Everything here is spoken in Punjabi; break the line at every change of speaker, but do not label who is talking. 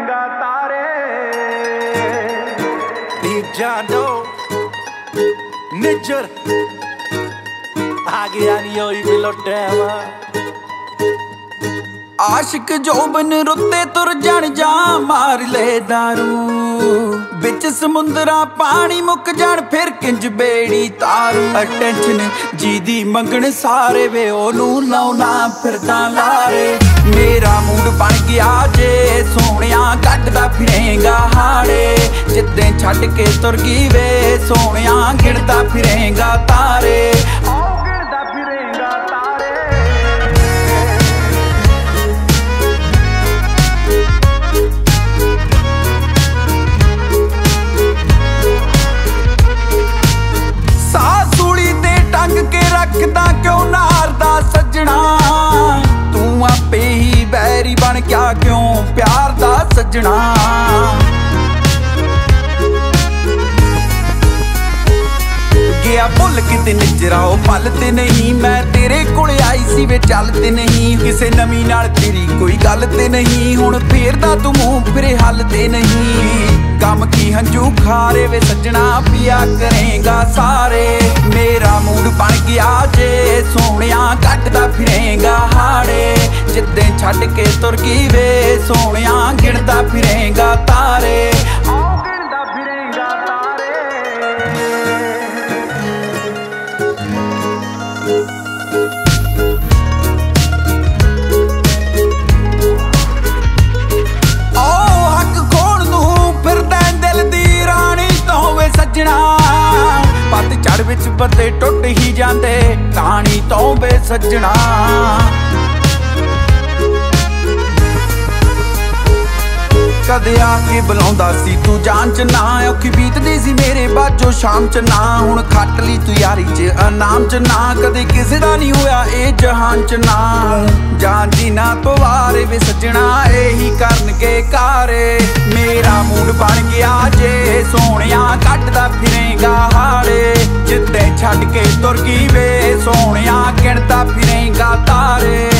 ਫਿਰੇਂਗਾ ਤਾਰੇ ਜਾਨੋ ਨਿਜਰ ਆ ਗਿਆ ਨੀ ਹੋਈ ਬਿਲੋਟਿਆ ਵਾ ਆਸ਼ਿਕ ਜੋਬਨ ਰੁੱਤੇ ਤੁਰ ਜਾਣ ਜਾ ਮਾਰ ਲੈ ਦਾਰੂ ਵਿੱਚ ਸਮੁੰਦਰਾਂ ਪਾਣੀ ਮੁੱਕ ਜਾਣ ਫਿਰ ਕਿੰਜ ਬੇੜੀ ਤਾਰੂ ਅਟੈਂਸ਼ਨ ਜੀ ਦੀ ਮੰਗਣ ਸਾਰੇ ਵੇ ਉਹਨੂੰ ਲਾਉਣਾ ਫਿਰਦਾ ਲਾਰੇ ਮੇਰਾ ਮੂਡ ਬਣ ਗਿਆ ਜੇ ਸੋਹਣਿਆ ਕੱਢਦਾ ਫਿਰੇਂਗਾ ਹਾੜੇ ਜਿੱਦਾਂ ਛੱਡ ਕੇ ਤੁਰ ਗਈ ਵੇ ਸੋਹਣਿਆ ਗਿਣਦਾ ਫਿਰੇਂਗਾ ਤਾਰੇ ਰੱਖਦਾ ਕਿਉਂ ਨਾਰਦਾ ਸੱਜਣਾ ਤੂੰ ਆਪੇ ਹੀ ਬੈਰੀ ਬਣ ਗਿਆ ਕਿਉਂ ਪਿਆਰ ਦਾ ਸੱਜਣਾ ਗਿਆ ਭੁੱਲ ਕਿਤੇ ਨਿਜਰਾ ਉਹ ਪਲ ਤੇ ਨਹੀਂ ਮੈਂ ਤੇਰੇ ਕੋਲ ਆਈ ਸੀ ਵੇ ਚੱਲ ਤੇ ਨਹੀਂ ਕਿਸੇ ਨਵੀਂ ਨਾਲ ਤੇਰੀ ਕੋਈ ਗੱਲ ਤੇ ਨਹੀਂ ਹੁਣ ਫੇਰਦਾ ਤੂੰ ਮੂੰਹ ਫਿਰੇ ਹੱਲ ਤੇ ਨਹੀਂ ਕੰਮ ਕੀ ਹੰਝੂ ਖਾਰੇ ਵੇ ਸੱਜਣਾ ਪਿਆ ਕਰੇਗਾ ਸਾਰੇ ਮੇਰਾ ਮੂਡ ਬਣ ਗਿਆ ਜੇ ਸੋਹਣਿਆ ਕੱਢਦਾ ਫਿਰੇਂਗਾ ਹਾੜੇ ਜਿੱਦਾਂ ਛੱਡ ਕੇ ਤੁਰ ਗਈ ਵੇ ਸੋਹਣਿਆ ਗਿਣਦਾ ਫਿਰੇਂਗਾ ਤਾਰੇ ਪੱਤ ਝੜ ਵਿੱਚ ਪੱਤੇ ਟੁੱਟ ਹੀ ਜਾਂਦੇ ਕਹਾਣੀ ਤੋਂ ਬੇ ਸੱਜਣਾ ਕਦੇ ਆ ਕੇ ਬੁਲਾਉਂਦਾ ਸੀ ਤੂੰ ਜਾਨ ਚ ਨਾ ਔਖੀ ਬੀਤਦੀ ਸੀ ਮੇਰੇ ਬਾਝੋਂ ਸ਼ਾਮ ਚ ਨਾ ਹੁਣ ਖੱਟ ਲਈ ਤੂੰ ਯਾਰੀ ਚ ਅਨਾਮ ਚ ਨਾ ਕਦੇ ਕਿਸੇ ਦਾ ਨਹੀਂ ਹੋਇਆ ਇਹ ਜਹਾਨ ਚ ਨਾ ਜਾਨ ਦੀ ਨਾ ਪਵਾਰੇ ਵੇ ਸੱਜਣਾ ਇਹੀ ਕਰਨਗੇ ਕਾਰੇ ਮੇਰਾ ਮੂਡ ਬਣ ਗਿਆ ਜੇ ਸੋਹਣਿਆ ਕੱਢਦਾ ਫਿਰੇਂਗਾ ਹਾੜੇ ਜਿੱਦਾਂ ਛੱਡ ਕੇ ਤੁਰ ਗਈ ਵੇ ਸੋਹਣਿਆ ਗਿਣਦਾ ਫਿਰੇਂਗਾ ਤਾਰੇ